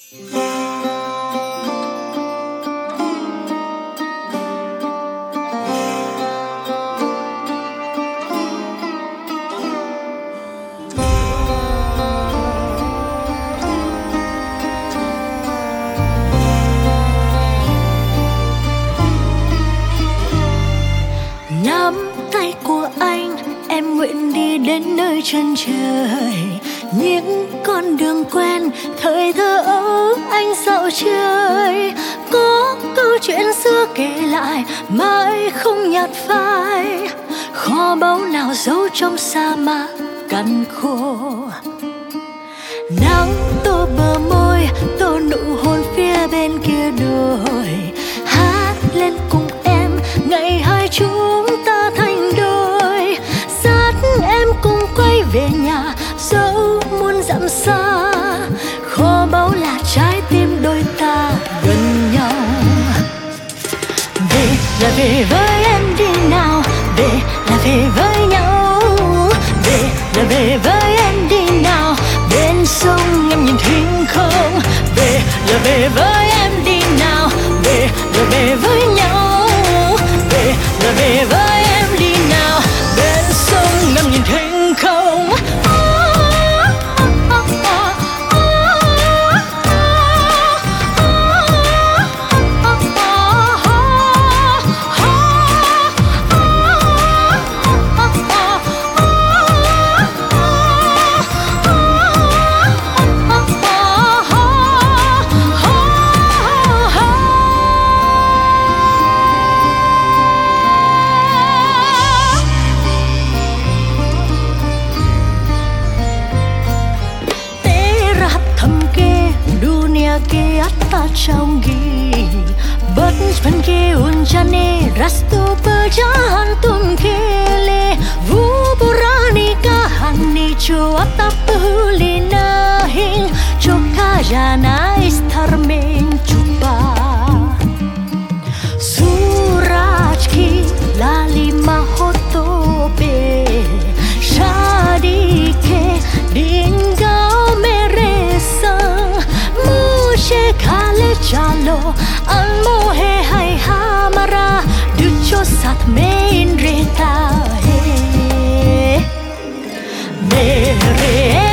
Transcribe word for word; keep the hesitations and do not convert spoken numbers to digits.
Nắm tay của anh, em nguyện đi đến nơi chân trời. Những con đường quen, thời thơ ấu anh dạo chơi. Có câu chuyện xưa kể lại, mãi không nhạt phai. Kho báu nào giấu trong sa mạc cằn khô. Nắng tô bờ môi, tô nụ hôn phía bên kia đồi. Hát lên cùng em, ngày hai chúng ta thành đôi. Dắt em cùng quay về nhà, dẫu muôn dặm xa. Kho báu là trái tim đôi ta gần nhau. Về là về với em đi nào, về là về với nhau. Về là về với em đi nào, bên sông em nhìn thinh không. Về là về với em đi nào, về là về với nhau. Về là về với em đi nào, bên sông em nhìn thinh không. Ke atta chaungi bachpan ke unjane rasto par jahan tum khele wo purani kahani jo ata bhuli nahi jo kha jana is thar mein chupa suraj ki lalima ho to pe shadi ke din gao mere sang मुझे खाले चलो अनमोहे है हमारा जो साथ में रहता है मेरे